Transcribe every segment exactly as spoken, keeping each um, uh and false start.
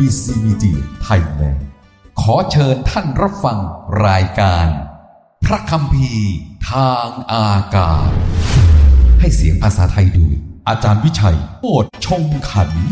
ซี Media Thailand ขอเชิญท่านรับฟังรายการพระคัมภีร์ทางอากาศให้เสียงภาษาไทยโดยอาจารย์วิชัยโพธิ์ชงขันธ์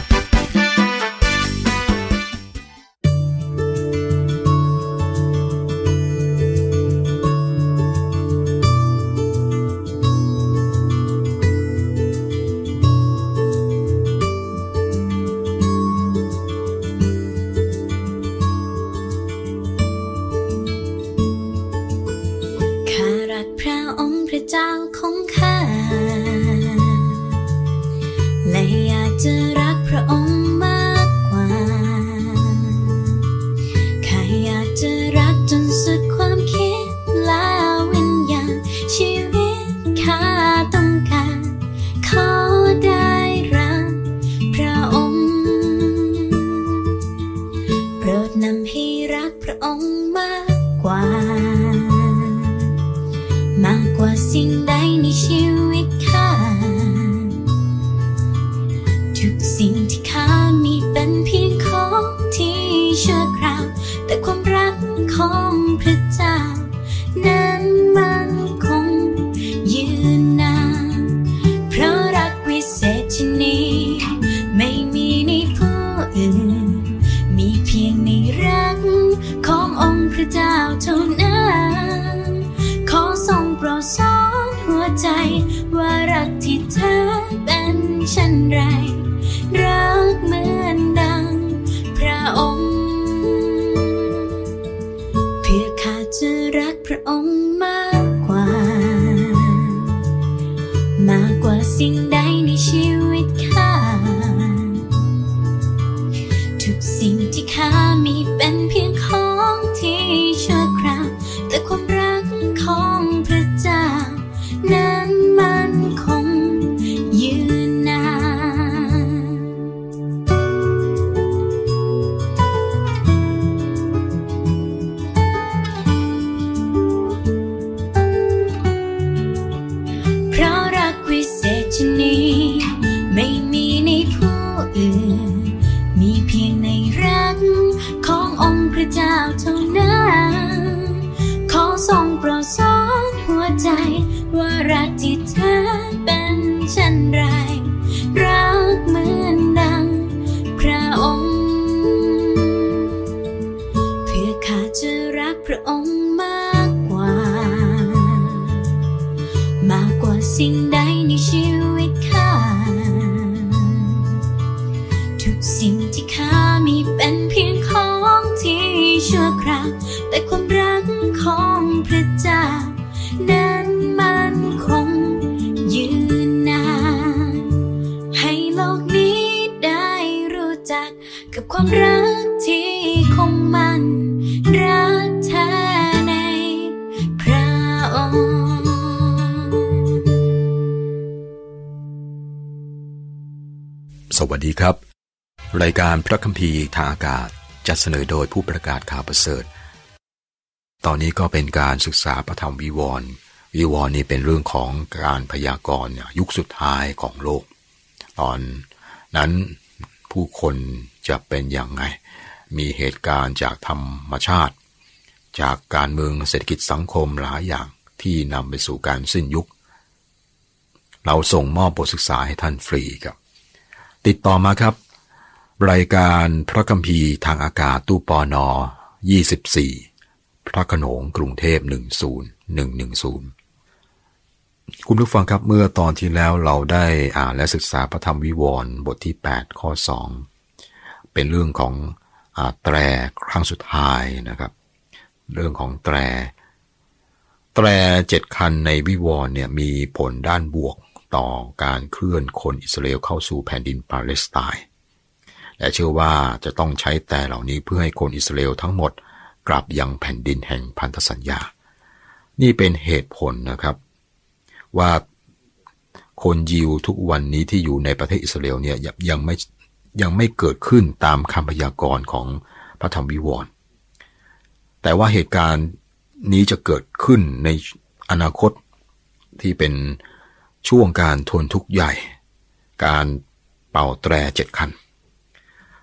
สวัสดีครับรายการพระคัมภีร์ทางอากาศจัดเสนอโดยผู้ประกาศข่าวประเสริฐตอนนี้ก็เป็นการศึกษาพระธรรมวิวรณ์วิวรณ์นี่เป็นเรื่องของการพยากรณ์ยุคสุดท้ายของโลกตอนนั้นผู้คนจะเป็นอย่างไงมีเหตุการณ์จากธรรมชาติจากการเมืองเศรษฐกิจสังคมหลายอย่างที่นำไปสู่การสิ้นยุคเราส่งมอบบทศึกษาให้ท่านฟรีครับติดต่อมาครับรายการพระคัมภีร์ทางอากาศตู้ปนยี่สิบสี่พระโขนงกรุงเทพหนึ่งศูนย์หนึ่งหนึ่งศูนย์คุณผู้ฟังครับเมื่อตอนที่แล้วเราได้อ่านและศึกษาพระธรรมวิวรณ์บทที่แปดข้อสองเป็นเรื่องของอ่าแตรครั้งสุดท้ายนะครับเรื่องของแตรแตรเจ็ดคันในวิวรณ์เนี่ยมีผลด้านบวกต่อการเคลื่อนคนอิสราเอลเข้าสู่แผ่นดินปาเลสไตน์และเชื่อว่าจะต้องใช้แต่เหล่านี้เพื่อให้คนอิสราเอลทั้งหมดกลับยังแผ่นดินแห่งพันธสัญญานี่เป็นเหตุผลนะครับว่าคนยิวทุกวันนี้ที่อยู่ในประเทศอิสราเอลเนี่ยยังไม่ยังไม่เกิดขึ้นตามคำพยากรณ์ของพระธรรมวิวรณ์แต่ว่าเหตุการณ์นี้จะเกิดขึ้นในอนาคตที่เป็นช่วงการทนทุกข์ใหญ่การเป่าแตรเจ็ดคัน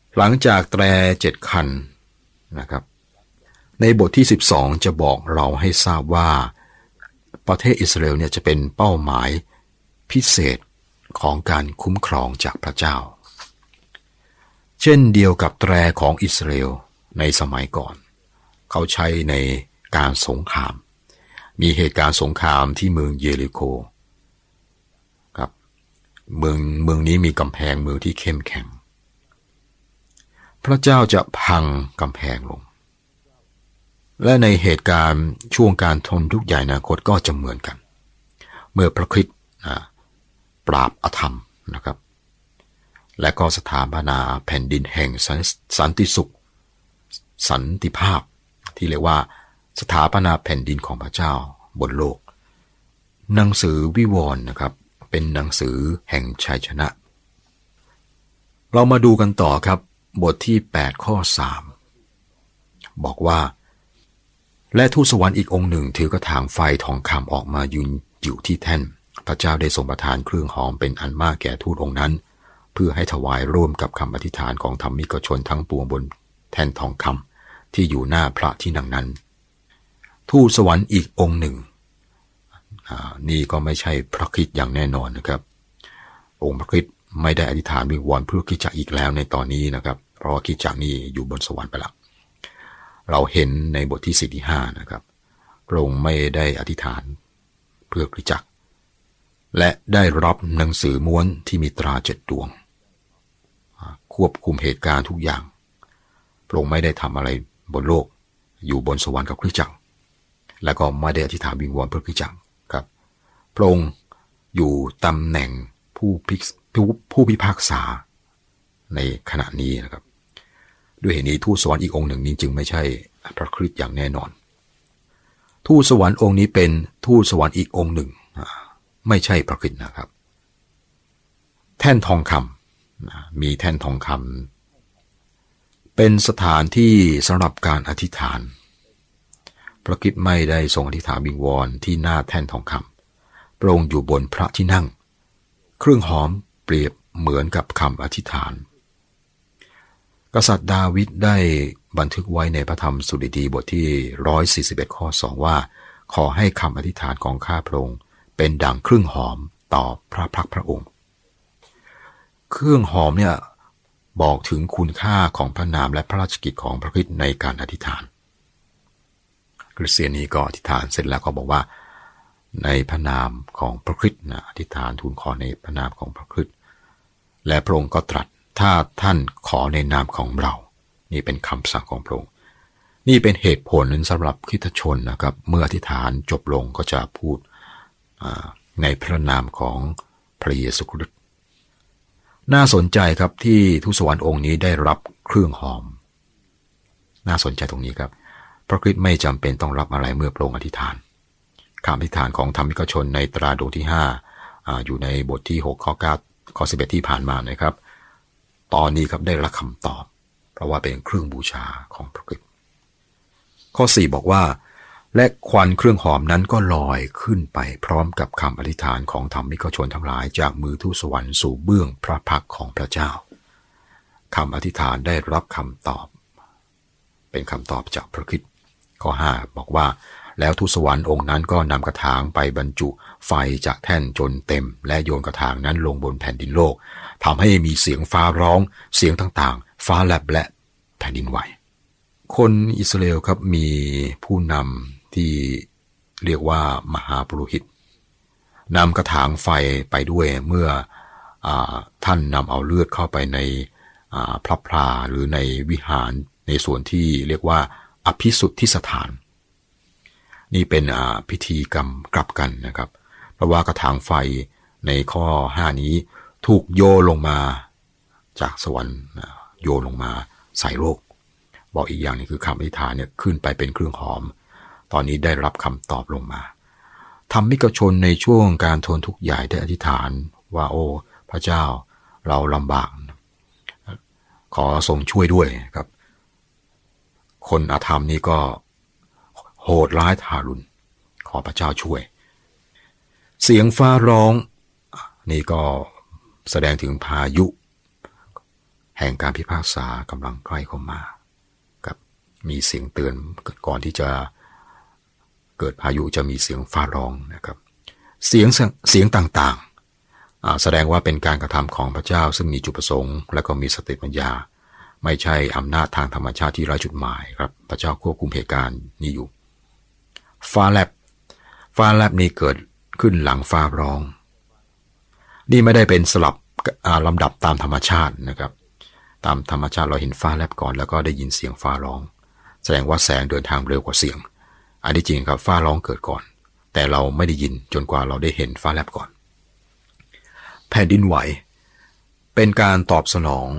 หลังจากแตรเจ็ดคันนะครับในบทที่สิบสองจะบอกเราให้ทราบว่าประเทศอิสราเอลเนี่ยจะเป็นเป้าหมายพิเศษของการคุ้มครองจากพระเจ้าเช่นเดียวกับแตรของอิสราเอลในสมัยก่อนเขาใช้ในการสงครามมีเหตุการณ์สงครามที่เมืองเยริโคครับเมืองเมืองนี้มีกำแพงเมืองที่เข้มแข็งพระเจ้าจะพังกำแพงลงและในเหตุการณ์ช่วงการทนทุกข์ใหญ่อนาคตก็จะเหมือนกันเมื่อพระคริสต์ปราบอธรรมนะครับและก็สถาปนาแผ่นดินแห่งสันติสุขสันติภาพที่เรียกว่าสถาปนาแผ่นดินของพระเจ้าบนโลกหนังสือวิวรณ์นะครับเป็นหนังสือแห่งชัยชนะเรามาดูกันต่อครับบทที่แปดข้อสามบอกว่าและทูตสวรรค์อีกองค์หนึ่งถือกระถางไฟทองคำออกมายืนอยู่ที่แท่นพระเจ้าได้ทรงประทานเครื่องหอมเป็นอันมากแก่ทูตองค์นั้นเพื่อให้ถวายร่วมกับคำอธิษฐานของธรรมิกชนทั้งปวงบนแท่นทองคำที่อยู่หน้าพระที่นั่งนั้นทูตสวรรค์อีกองค์หนึ่งนี่ก็ไม่ใช่พระคริสต์อย่างแน่นอนนะครับองค์พระคริสต์ไม่ได้อธิษฐานวิงวอนเพื่อคริสตจักรอีกแล้วในตอนนี้นะครับเพราะว่าคริสตจักรนี่อยู่บนสวรรค์ไปแล้วเราเห็นในบทที่สี่ที่ห้านะครับพระองค์ไม่ได้อธิษฐานเพื่อคริสตจักรและได้รับหนังสือม้วนที่มีตราเจ็ดดวงควบคุมเหตุการณ์ทุกอย่างพระองค์ไม่ได้ทำอะไรบนโลกอยู่บนสวรรค์กับคริสตจักรและก็ไม่ได้อธิษฐานวิงวอนเพื่อคริสตจักรครับพระองค์อยู่ตำแหน่งผู้พิผู้พิพากษาในขณะนี้นะครับด้วยเหตุนี้ทูตสวรรค์อีกองค์หนึ่งนี้จึงไม่ใช่พระคริสต์อย่างแน่นอนทูตสวรรค์องค์นี้เป็นทูตสวรรค์อีกองค์หนึ่งไม่ใช่พระคริสต์นะครับแท่นทองคำมีแท่นทองคำเป็นสถานที่สำหรับการอธิษฐานพระคริสต์ไม่ได้ทรงอธิษฐานวิงวอนที่หน้าแท่นทองคำพระองค์อยู่บนพระที่นั่งเครื่องหอมเปรียบเหมือนกับคำอธิษฐานกษัตริย์ดาวิดได้บันทึกไว้ในพระธรรมสุดีบทที่หนึ่งร้อยสี่สิบเอ็ดข้อสองว่าขอให้คำอธิษฐานของข้าพระองค์เป็นดั่งเครื่องหอมต่อพระพักพระองค์เครื่องหอมเนี่ยบอกถึงคุณค่าของพระนามและพระราชกิจของพระคริสต์ในการอธิษฐานคริสเตียนนี้ก็อธิษฐานเสร็จแล้วก็บอกว่าในพระนามของพระคริสต์นะอธิษฐานทูลขอในพระนามของพระคริสต์และพระองค์ก็ตรัสถ้าท่านขอในนามของเรานี่เป็นคำสั่งของพระองค์นี่เป็นเหตุผลสำหรับคริสตชนนะครับเมื่ออธิษฐานจบลงก็จะพูดในพระนามของพระเยซูคริสต์น่าสนใจครับที่ทูตสวรรค์องค์นี้ได้รับเครื่องหอมน่าสนใจตรงนี้ครับพระคริสต์ไม่จำเป็นต้องรับอะไรเมื่อพระองค์อธิษฐานคำอธิษฐานของธรรมิกชนในตราดวงที่ห้า อ, อยู่ในบทที่หกข้อเก้าข้อสิบเอ็ดที่ผ่านมานะครับตอนนี้ครับได้รับคำตอบเพราะว่าเป็นเครื่องบูชาของพระคริสต์ข้อสี่บอกว่าและควันเครื่องหอมนั้นก็ลอยขึ้นไปพร้อมกับคำอธิษฐานของธรรมิกชนทั้งหลายจากมือทูตสวรรค์สู่เบื้องพระพักของพระเจ้าคำอธิษฐานได้รับคำตอบเป็นคำตอบจากพระคริสต์ข้อห้าบอกว่าแล้วทูตสวรรค์องค์นั้นก็นำกระถางไปบรรจุไฟจากแท่นจนเต็มและโยนกระถางนั้นลงบนแผ่นดินโลกทำให้มีเสียงฟ้าร้องเสียงต่างๆฟ้าแลบและแผ่นดินไหวคนอิสราเอลครับมีผู้นำที่เรียกว่ามหาปุโรหิตนำกระถางไฟไปด้วยเมื่ออท่านนำเอาเลือดเข้าไปในพระพลาหรือในวิหารในส่วนที่เรียกว่าอภิสุทธิสถานนี่เป็นพิธีกรรมกลับกันนะครับเพราะว่ากระถางไฟในข้อห้านี้ถูกโยนลงมาจากสวรรค์โยนลงมาใส่โลกบอกอีกอย่างนึงคือคำอธิษฐานเนี่ยขึ้นไปเป็นเครื่องหอมตอนนี้ได้รับคำตอบลงมาธรรมิกชนในช่วงการทนทุกข์ใหญ่ได้อธิษฐานว่าโอ้พระเจ้าเราลำบากขอทรงช่วยด้วยครับคนอธรรมนี่ก็โหดร้ายทารุณขอพระเจ้าช่วยเสียงฟ้าร้องนี่ก็แสดงถึงพายุแห่งการพิพากษากำลังใกล้เข้ามาครับมีเสียงเตือนก่อนที่จะเกิดพายุจะมีเสียงฟ้าร้องนะครับเสียงเสียงต่างๆแสดงว่าเป็นการกระทำของพระเจ้าซึ่งมีจุดประสงค์และก็มีสติปัญญาไม่ใช่อำนาจทางธรรมชาติที่ไร้จุดหมายครับพระเจ้าควบคุมเหตุการณ์นี้อยู่ฟ้าแลบฟ้าแลบนี้เกิดขึ้นหลังฟ้าร้องนี่ไม่ได้เป็นสลับลำดับตามธรรมชาตินะครับตามธรรมชาติเราเห็นฟ้าแลบก่อนแล้วก็ได้ยินเสียงฟ้าร้องแสดงว่าแสงเดินทางเร็วกว่าเสียงอันที่จริงครับฟ้าร้องเกิดก่อนแต่เราไม่ได้ยินจนกว่าเราได้เห็นฟ้าแลบก่อนแผ่นดินไหวเป็นการตอบสนอง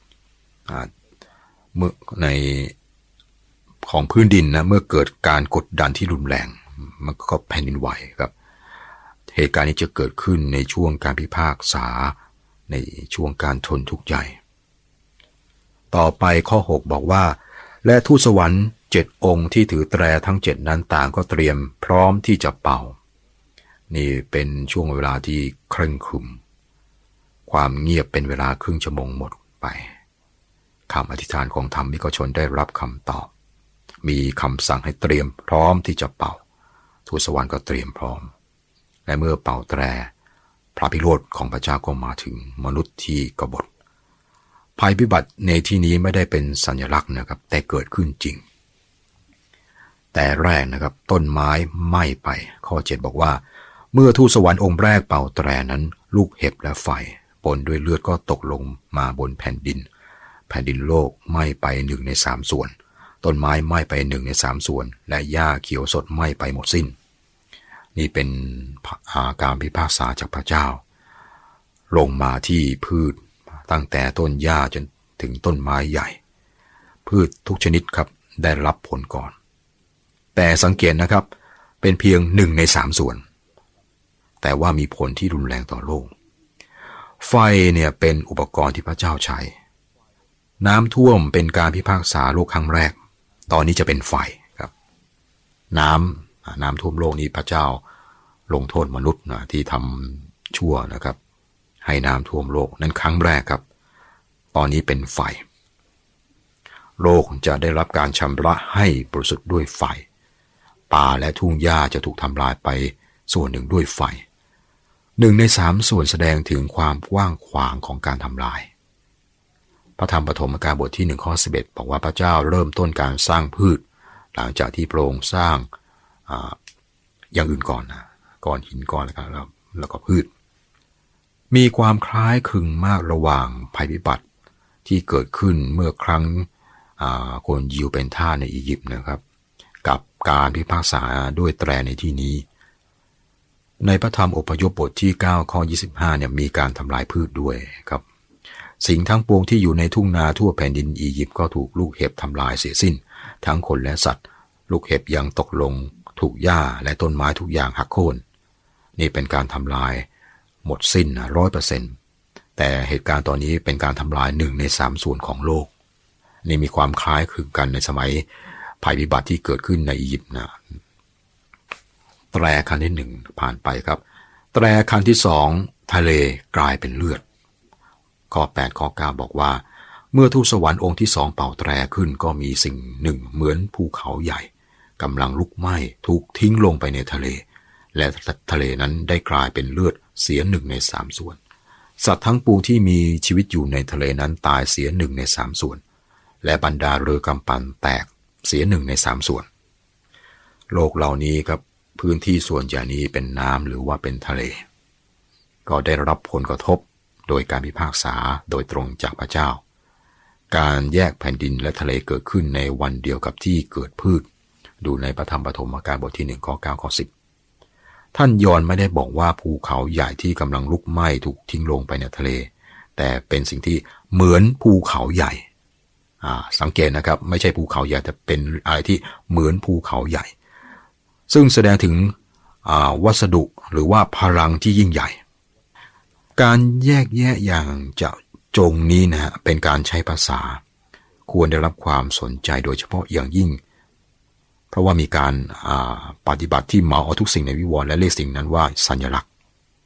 เมื่อในของพื้นดินนะเมื่อเกิดการกดดันที่รุนแรงมันก็แผ่นดินไหวครับเหตุการณ์นี้จะเกิดขึ้นในช่วงการพิพากษาในช่วงการทนทุกข์ใหญ่ต่อไปข้อหกบอกว่าและทูตสวรรค์เจ็ดองค์ที่ถือแตรทั้งเจ็ดนั้นต่างก็เตรียมพร้อมที่จะเป่านี่เป็นช่วงเวลาที่เคร่งครึมความเงียบเป็นเวลาครึ่งชั่วโมงหมดไปคำอธิษฐานของธรรมิกชนได้รับคำตอบมีคำสั่งให้เตรียมพร้อมที่จะเป่าทูตสวรรค์ก็เตรียมพร้อมและเมื่อเป่าแตรพระพิโรธของพระเจ้าก็มาถึงมนุษย์ที่กบฏภัยพิบัติในที่นี้ไม่ได้เป็นสัญลักษณ์นะครับแต่เกิดขึ้นจริงแต่แรกนะครับต้นไม้ไหม้ไปข้อเจ็ดบอกว่าเมื่อทูตสวรรค์องค์แรกเป่าแตรนั้นลูกเห็บและไฟปนด้วยเลือดก็ตกลงมาบนแผ่นดินแผ่นดินโลกไหม้ไปหนึ่งในสามส่วนต้นไม้ไหม้ไปหนึ่งในสามส่วนและหญ้าเขียวสดไหม้ไปหมดสิ้นนี่เป็นอาการพิพากษาจากพระเจ้าลงมาที่พืชตั้งแต่ต้นหญ้าจนถึงต้นไม้ใหญ่พืชทุกชนิดครับได้รับผลก่อนแต่สังเกตนะครับเป็นเพียงหนึ่งในสามส่วนแต่ว่ามีผลที่รุนแรงต่อโลกไฟเนี่ยเป็นอุปกรณ์ที่พระเจ้าใช้น้ำท่วมเป็นการพิพากษาโลกครั้งแรกตอนนี้จะเป็นไฟครับน้ำน้ำท่วมโลกนี้พระเจ้าลงโทษมนุษย์นะที่ทำชั่วนะครับให้น้ำท่วมโลกนั้นครั้งแรกครับตอนนี้เป็นไฟโลกจะได้รับการชำระให้บริสุทธิ์ด้วยไฟป่าและทุ่งหญ้าจะถูกทำลายไปส่วนหนึ่งด้วยไฟหนึ่งในสามส่วนแสดงถึงความกว้างขวางของการทำลายพระธรรมปฐมกาลบทที่หนึ่งข้อสิบเอ็ดบอกว่าพระเจ้าเริ่มต้นการสร้างพืชหลังจากที่พระองค์สร้าง อ, อย่างอื่นก่อนนะก่อนหินก่อนแล้วแล้วแล้วก็พืชมีความคล้ายคลึงมากระหว่างภัยพิบัติที่เกิดขึ้นเมื่อครั้งคนยิวเป็นทาสในอียิปต์นะครับกับการพิพากษาด้วยแตรในที่นี้ในพระธรรมอพยพบทที่เก้าข้อยี่สิบห้าเนี่ยมีการทำลายพืชด้วยครับสิ่งทั้งปวงที่อยู่ในทุ่งนาทั่วแผ่นดินอียิปต์ก็ถูกลูกเห็บทำลายเสียสิ้นทั้งคนและสัตว์ลูกเห็บยังตกลงถูกหญ้าและต้นไม้ทุกอย่างหักโค่นนี่เป็นการทำลายหมดสิ้นนะร้อยเปอร์เซ็นต์แต่เหตุการณ์ตอนนี้เป็นการทำลายหนึ่งในสามส่วนของโลกนี่มีความคล้ายคลึงกันในสมัยภัยพิบัติที่เกิดขึ้นในอียิปต์นะแตรคันที่หนึ่งผ่านไปครับแตรคันที่สองทะเลกลายเป็นเลือดข้อแปดข้อเก้าบอกว่าเมื่อทูตสวรรค์องค์ที่สองเป่าแตรขึ้นก็มีสิ่งหนึ่งเหมือนภูเขาใหญ่กำลังลุกไหม้ถูกทิ้งลงไปในทะเลและทะเลนั้นได้กลายเป็นเลือดเสียหนึ่งในสามส่วนสัตว์ทั้งปวงที่มีชีวิตอยู่ในทะเลนั้นตายเสียหนึ่งในสามส่วนและบรรดาเรือกำปั่นแตกเสียหนึ่งในสามส่วนโลกเหล่านี้ครับพื้นที่ส่วนใหญ่นี้เป็นน้ำหรือว่าเป็นทะเลก็ได้รับผลกระทบโดยการพิพากษาโดยตรงจากพระเจ้าการแยกแผ่นดินและทะเลเกิดขึ้นในวันเดียวกับที่เกิดพืชดูในพระธรรมปฐมกาลบทที่หนึ่งข้อเก้าข้อสิบท่านยอห์นไม่ได้บอกว่าภูเขาใหญ่ที่กำลังลุกไหม้ถูกทิ้งลงไปในทะเลแต่เป็นสิ่งที่เหมือนภูเขาใหญ่สังเกตนะครับไม่ใช่ภูเขาใหญ่แต่เป็นอะไรที่เหมือนภูเขาใหญ่ซึ่งแสดงถึงวัสดุหรือว่าพลังที่ยิ่งใหญ่การแยกแยะอย่างจะจงนี้นะฮะเป็นการใช้ภาษาควรได้รับความสนใจโดยเฉพาะอย่างยิ่งเพราะว่ามีการปฏิบัติที่เหมาเอาทุกสิ่งในวิวรณ์และเรียกสิ่งนั้นว่าสัญลักษณ์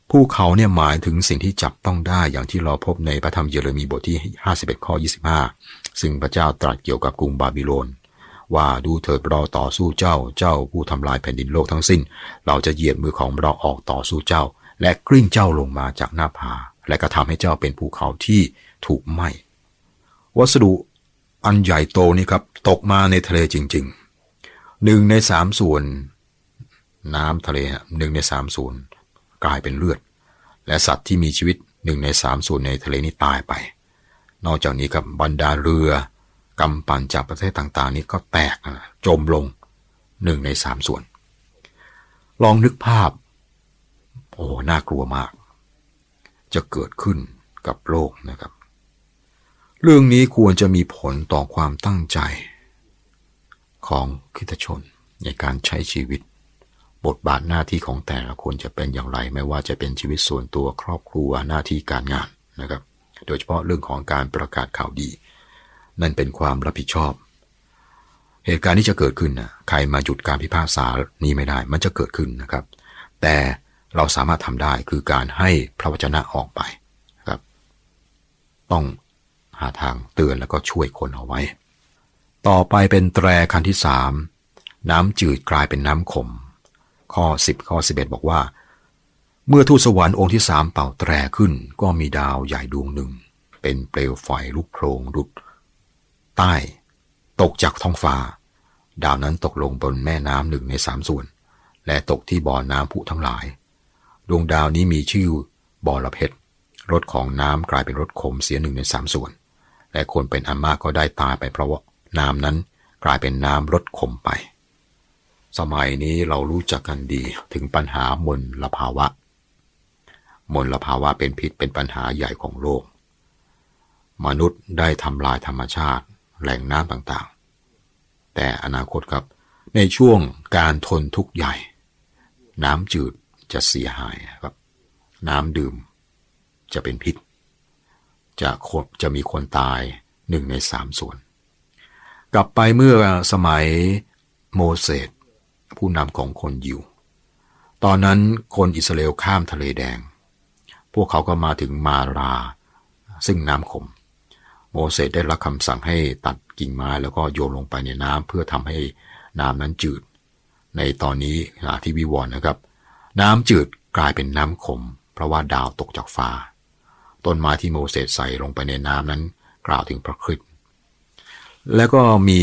ภูเขาเนี่ยหมายถึงสิ่งที่จับต้องได้อย่างที่เราพบในพระธรรมเยเรมีบทที่ห้าสิบเอ็ดข้อยี่สิบห้าซึ่งพระเจ้าตรัสเกี่ยวกับกรุงบาบิโลนว่าดูเถิดเราต่อสู้เจ้าเจ้าผู้ทำลายแผ่นดินโลกทั้งสิ้นเราจะเหยียดมือของเราออกต่อสู้เจ้าและกลิ้งเจ้าลงมาจากหน้าผาและกระทำให้เจ้าเป็นภูเขาที่ถูกไหม้วัสดุอันใหญ่โตนี่ครับตกมาในทะเลจริงๆหนึ่งในสามส่วนน้ำทะเลหนึ่งในสามส่วนกลายเป็นเลือดและสัตว์ที่มีชีวิตหนึ่งในสามส่วนในทะเลนี้ตายไปนอกจากนี้กับบรรดาเรือกำปั่นจากประเทศต่างๆนี้ก็แตกจมลงหนึ่งในสามส่วนลองนึกภาพโอ้น่ากลัวมากจะเกิดขึ้นกับโลกนะครับเรื่องนี้ควรจะมีผลต่อความตั้งใจของคริสตชนในการใช้ชีวิตบทบาทหน้าที่ของแต่ละคนจะเป็นอย่างไรไม่ว่าจะเป็นชีวิตส่วนตัวครอบครัวหน้าที่การงานนะครับโดยเฉพาะเรื่องของการประกาศข่าวดีนั่นเป็นความรับผิดชอบเหตุการณ์ที่จะเกิดขึ้นนะใครมาหยุดการพิพากษานี้ไม่ได้มันจะเกิดขึ้นนะครับแต่เราสามารถทำได้คือการให้พระวจนะออกไปนะครับต้องหาทางเตือนแล้วก็ช่วยคนเอาไว้ต่อไปเป็นแตรคันที่สามน้ำจืดกลายเป็นน้ำขมข้อสิบข้อสิบเอ็ดบอกว่าเมื่อทูตสวรรค์องค์ที่สามเป่าแตรขึ้นก็มีดาวใหญ่ดวงหนึ่งเป็นเปลวไฟลุกโผล่ดุจใต้ตกจากท้องฟ้าดาวนั้นตกลงบนแม่น้ำหนึ่งในสามส่วนและตกที่บ่อน้ำผุทั้งหลายดวงดาวนี้มีชื่อบ่อระเพ็ดรสของน้ำกลายเป็นรสขมเสียหนึ่งในสามส่วนและคนเป็นอันมากก็ได้ตายไปเพราะว่าน้ำนั้นกลายเป็นน้ำรสขมไปสมัยนี้เรารู้จักกันดีถึงปัญหามลภาวะมลภาวะเป็นพิษเป็นปัญหาใหญ่ของโลกมนุษย์ได้ทำลายธรรมชาติแหล่งน้ำต่างๆแต่อนาคตครับในช่วงการทนทุกข์ใหญ่น้ำจืดจะเสียหายครับน้ำดื่มจะเป็นพิษจะจะมีคนตายหนึ่งในสามส่วนกลับไปเมื่อสมัยโมเสสผู้นำของคนยิวตอนนั้นคนอิสราเอลข้ามทะเลแดงพวกเขาก็มาถึงมาราซึ่งน้ำขมโมเสสได้รับคำสั่งให้ตัดกิ่งไม้แล้วก็โยนลงไปในน้ำเพื่อทำให้น้ำนั้นจืดในตอนนี้ที่วิวรณ์นะครับน้ำจืดกลายเป็นน้ำขมเพราะว่าดาวตกจากฟ้าต้นไม้ที่โมเสสใส่ลงไปในน้ำนั้นกล่าวถึงพระคริสต์แล้วก็มี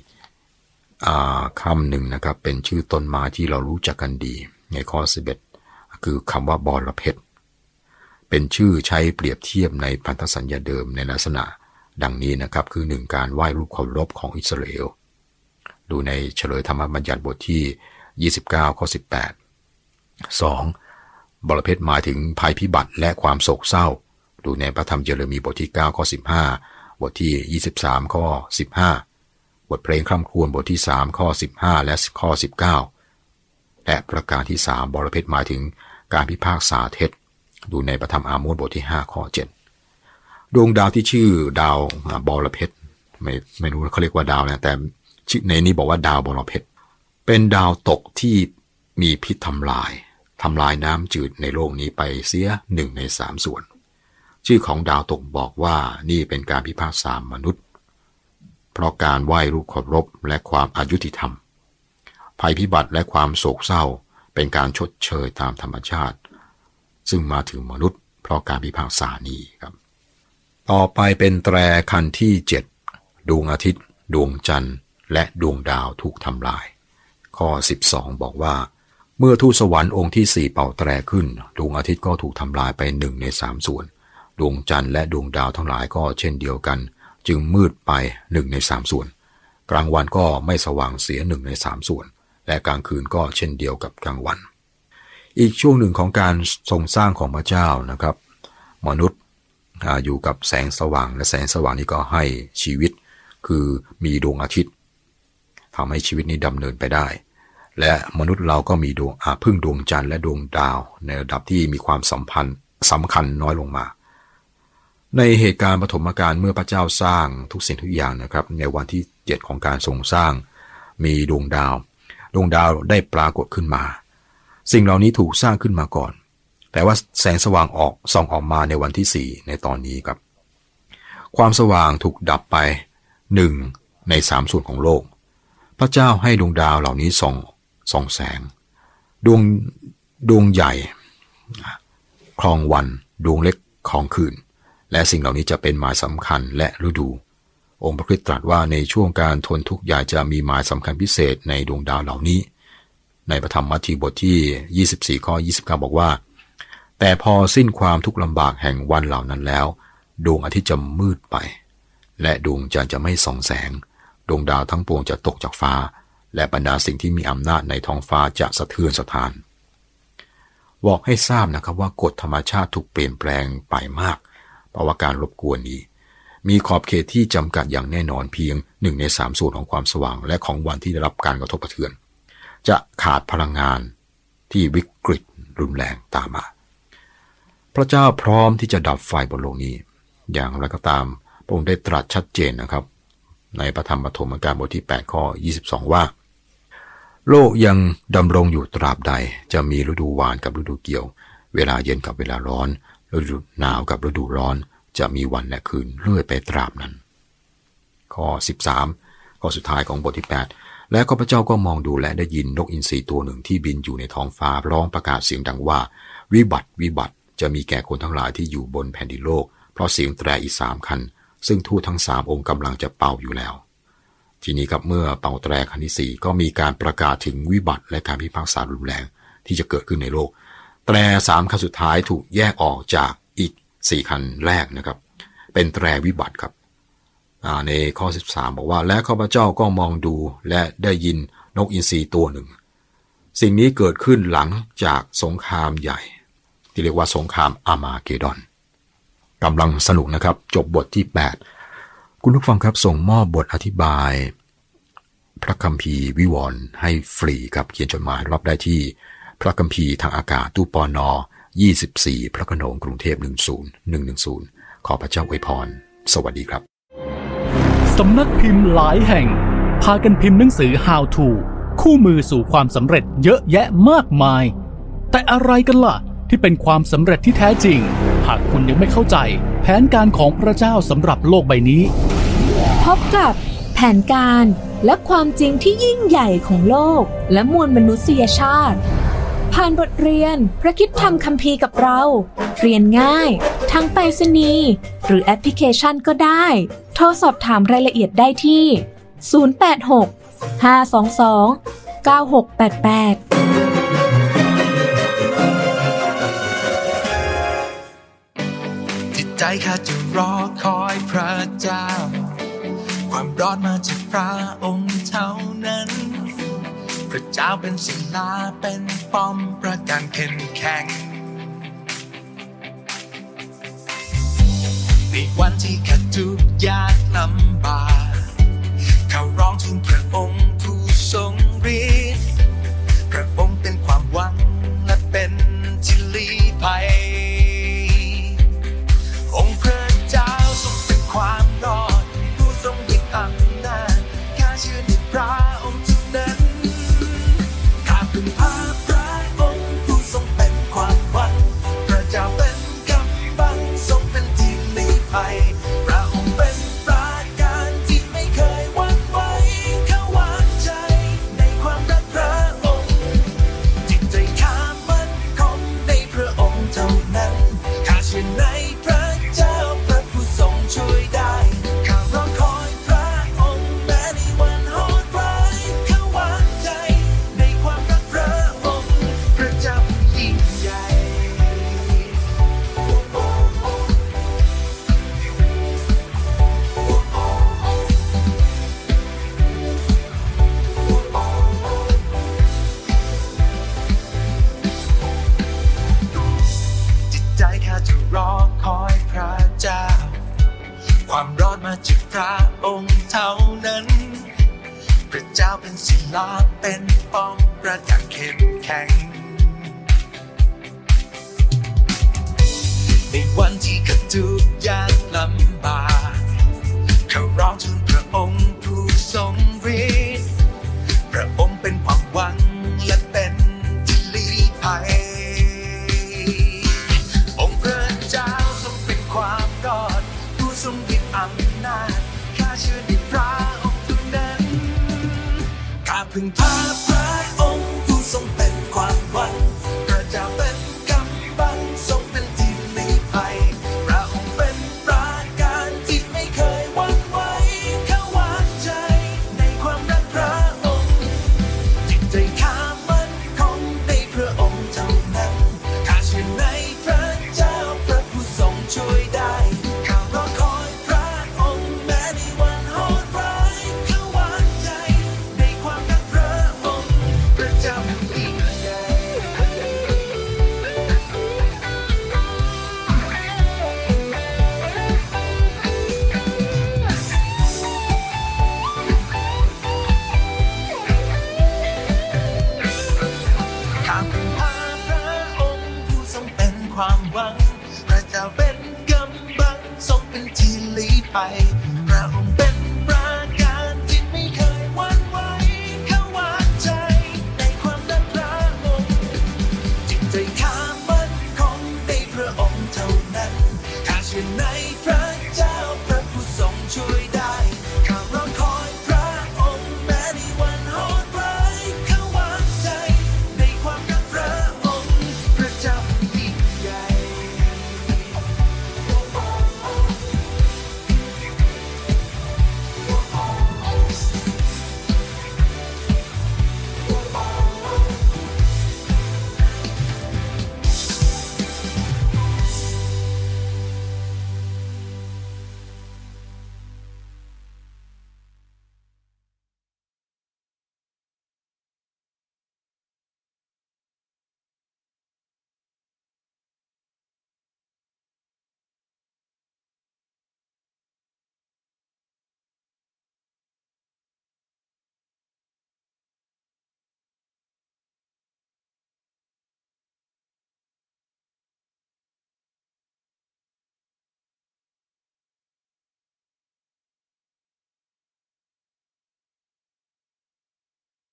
คำหนึ่งนะครับเป็นชื่อต้นไม้ที่เรารู้จักกันดีในข้อสิบเอ็ดคือคำว่าบอระเพ็ดเป็นชื่อใช้เปรียบเทียบในพันธสัญญาเดิมในลักษณะดังนี้นะครับคือหนึ่งการไหว้รูปเคารพของอิสราเอลดูในเฉลยธรรมบัญญัติบทที่ยี่สิบเก้าข้อสิบแปด สองบรเพชรหมายถึงภัยพิบัติและความโศกเศร้าดูในพระธรรมเยเรมีบทที่เก้าข้อสิบห้าบทที่ยี่สิบสามข้อสิบห้าบทเพลงคร่ำครวญบทที่สามข้อสิบห้าและข้อสิบเก้าและประการที่สามบรเพชรหมายถึงการพิพากษาเท็จดูในพระธรรมอาโมสบทที่ห้าข้อเจ็ดดวงดาวที่ชื่อดาวบรเพชรไม่ไม่รู้เขาเรียกว่าดาวนะแต่ในนี้บอกว่าดาวบรเพชรเป็นดาวตกที่มีพิษทำลายทำลายน้ำจืดในโลกนี้ไปเสียหนึ่งในสามส่วนชื่อของดาวตกบอกว่านี่เป็นการพิพากษามนุษย์เพราะการไหว้รูปเคารพและความอายุติธรรมภัยพิบัติและความโศกเศร้าเป็นการชดเชยตามธรรมชาติซึ่งมาถึงมนุษย์เพราะการพิพากษานี้ครับต่อไปเป็นแตรคันที่เจ็ดดวงอาทิตย์ดวงจันทร์และดวงดาวถูกทำลายข้อสิบสองบอกว่าเมื่อทูตสวรรค์องค์ที่สี่เป่าแตรขึ้นดวงอาทิตย์ก็ถูกทำลายไปหนึ่งในสามส่วนดวงจันทร์และดวงดาวทั้งหลายก็เช่นเดียวกันจึงมืดไปหนึ่งในสามส่วนกลางวันก็ไม่สว่างเสียหนึ่งในสามส่วนและกลางคืนก็เช่นเดียวกับกลางวันอีกช่วงหนึ่งของการทรงสร้างของพระเจ้านะครับมนุษย์อยู่กับแสงสว่างและแสงสว่างนี้ก็ให้ชีวิตคือมีดวงอาทิตย์ทำให้ชีวิตนี้ดำเนินไปได้และมนุษย์เราก็มีดวงพึ่งดวงจันทร์และดวงดาวในระดับที่มีความสัมพันธ์สำคัญน้อยลงมาในเหตุการณ์ปฐมกาลเมื่อพระเจ้าสร้างทุกสิ่งทุกอย่างนะครับในวันที่เจ็ดของการทรงสร้างมีดวงดาวดวงดาวได้ปรากฏขึ้นมาสิ่งเหล่านี้ถูกสร้างขึ้นมาก่อนแต่ว่าแสงสว่างออกส่องออกมาในวันที่สี่ในตอนนี้ครับความสว่างถูกดับไปหนึ่งในสามส่วนของโลกพระเจ้าให้ดวงดาวเหล่านี้ส่องส่องแสงดวงดวงใหญ่ครองวันดวงเล็กครองคืนและสิ่งเหล่านี้จะเป็นหมายสำคัญและฤดูองค์พระคริสต์ตรัสว่าในช่วงการทนทุกข์ใหญ่จะมีหมายสำคัญพิเศษในดวงดาวเหล่านี้ในพระธรรมมัทธิวบทที่ยี่สิบสี่ข้อยี่สิบเก้าบอกว่าแต่พอสิ้นความทุกข์ลำบากแห่งวันเหล่านั้นแล้วดวงอาทิตย์จะมืดไปและดวงจันทร์จะไม่ส่องแสงดวงดาวทั้งปวงจะตกจากฟ้าและบรรดาสิ่งที่มีอำนาจในท้องฟ้าจะสะเทือนสะท้านบอกให้ทราบนะครับว่ากฎธรรมชาติถูกเปลี่ยนแปลงไปมากเพราะว่าการรบกวนนี้มีขอบเขตที่จำกัดอย่างแน่นอนเพียงหนึ่งในสามส่วนของความสว่างและของวันที่ได้รับการกระทบกระเทือนจะขาดพลังงานที่วิกฤตรุนแรงตามมาพระเจ้าพร้อมที่จะดับไฟบนโลกนี้อย่างไรก็ตามพระองค์ได้ตรัสชัดเจนนะครับในพระธรรมปฐมกาลบทที่แปดข้อยี่สิบสองว่าโลกยังดำรงอยู่ตราบใดจะมีฤดูหวานกับฤดูเกี่ยวเวลาเย็นกับเวลาร้อนฤดูหนาวกับฤดูร้อนจะมีวันและคืนเรื่อยไปตราบนั้นข้อสิบสามข้อสุดท้ายของบทที่แปดและข้าพเจ้าก็มองดูและได้ยินนกอินทรีตัวหนึ่งที่บินอยู่ในท้องฟ้าร้องประกาศเสียงดังว่าวิบัติวิบัติจะมีแก่คนทั้งหลายที่อยู่บนแผ่นดินโลกเพราะเสียงแตรอีกสามคันซึ่งทูตทั้งสามองค์กำลังจะเป่าอยู่แล้วทีนี้ครับเมื่อเป่าแตรคันที่สี่ก็มีการประกาศถึงวิบัติและการพิพากษารุนแรงที่จะเกิดขึ้นในโลกแตรสามคันสุดท้ายถูกแยกออกจากอีกสี่คันแรกนะครับเป็นแตรวิบัติครับในข้อสิบสามบอกว่าและข้าพเจ้าก็มองดูและได้ยินนกอินทรีตัวหนึ่งสิ่งนี้เกิดขึ้นหลังจากสงครามใหญ่ที่เรียกว่าสงครามอาร์มาเกดอนกำลังสนุกนะครับจบบทที่แปดคุณผู้ฟังครับส่งมอบบทอธิบายพระคัมภีร์วิวรณ์ให้ฟรีครับเขียนจดหมายรับได้ที่พระคัมภีร์ทางอากาศตู้ปนยี่สิบสี่พระโขนงกรุงเทพหนึ่งศูนย์หนึ่งหนึ่งศูนย์ขอพระเจ้าอวยพรสวัสดีครับสำนักพิมพ์หลายแห่งพากันพิมพ์หนังสือ How to คู่มือสู่ความสำเร็จเยอะแยะมากมายแต่อะไรกันล่ะที่เป็นความสำเร็จที่แท้จริงหากคุณยังไม่เข้าใจแผนการของพระเจ้าสำหรับโลกใบนี้พบกับแผนการและความจริงที่ยิ่งใหญ่ของโลกและมวลมนุษยชาติผ่านบทเรียนพระคริสตธรรมคัมภีร์กับเราเรียนง่ายทั้งไปรษณีย์หรือแอปพลิเคชันก็ได้โทรสอบถามรายละเอียดได้ที่ศูนย์ แปด หก ห้า สอง สอง เก้า หก แปด แปดจิตใจข้าจะรอคอยพระเจ้าความรอดมาจากพระองค์เท่านั้นพระเจ้าเป็นศิลาเป็นป้อมประการเข้มแข็งในวันที่ข้าทุกข์ยากลำบากข้าร้องทูลพระองค์ผู้ทรงฤทธิ์พระองค์เป็นความหวังและเป็นที่ลี้ภัยองค์พระเจ้าทรงเป็นความรอดผู้ทรงฤทธิ์อำนาจข้าเชื่อในพระองค์เท่านั้นข้าพึ่งพาพระองค์ผู้ทรงเป็นความหวังพระเจ้าเป็นกำบังทรงเป็นที่ลี้ภัยพระองค์เป็นประการที่ไม่เคยหวั่นไหวข้าวางใจในความรักพระองค์จิตใจข้ามั่นคงในพระองค์เท่านั้นข้าเชื่อในพระเจ้าพระผู้ทรงช่วยได้ข้ารอคอยพระองค์แม้ในวันโหดร้ายข้าวางใจในความรักพระองค์พระเจ้าผู้ยิ่งใหญ่จิตใจข้าจะรอคอยพระเจ้าความรอดมาจากพระองค์เท่านั้นพระเจ้าเป็นศิลาเป็นป้อมประการเข้มแข็งในวันที่ข้าทุกข์ยากลำบากข้าร้องทูลพระองค์ผู้ทรงฤทธิ์พระองค์เป็นความหวังและเป็นที่ลี้ภัยภัยพระองค์เป็นประการที่ไม่เคยหวั่นไหวข้าวางใจในความรักพระองค์จิตใจข้ามั่นคงในพระองค์เท่านั้นข้าเชื่อใน